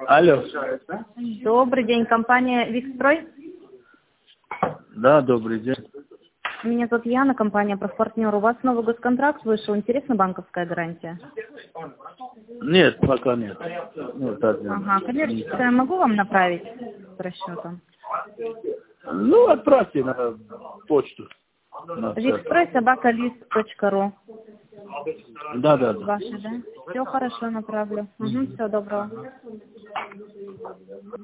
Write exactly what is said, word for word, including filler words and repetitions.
Алло. Добрый день, компания Викстрой. Да, добрый день. Меня зовут Яна, компания «Профпартнер». У вас новый госконтракт вышел. Интересна банковская гарантия? Нет, пока нет. Нет, так нет. Ага, коммерческая могу вам направить с расчетом? Ну, отправьте на почту. На Викстрой собака лист точка ру. Да, да, да. Ваши, да? Все хорошо, направлю. Угу, всего доброго.